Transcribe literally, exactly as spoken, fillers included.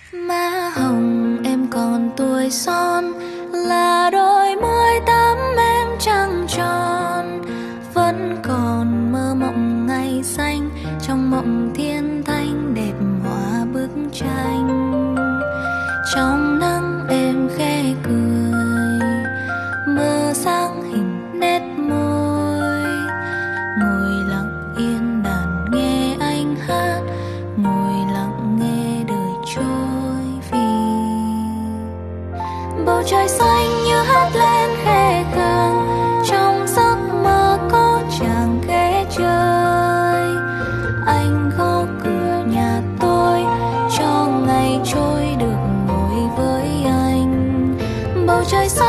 Má hồng em còn tuổi son, là đôi môi tám em trăng tròn, vẫn còn mơ mộng ngày xanh, trong mộng thiên thanh đẹp hóa bức tranh. Trong nắng em khẽ cười, mơ sáng hình nét môi, ngồi lặng yên đàn nghe anh hát, ngồi lặng nghe đời trôi vì bầu trời xanh như hát lên khẽ khàng. Trong giấc mơ có chàng ghé chơi, anh gõ cửa nhà tôi cho ngày trôi được ngồi với anh. Bầu trời xanh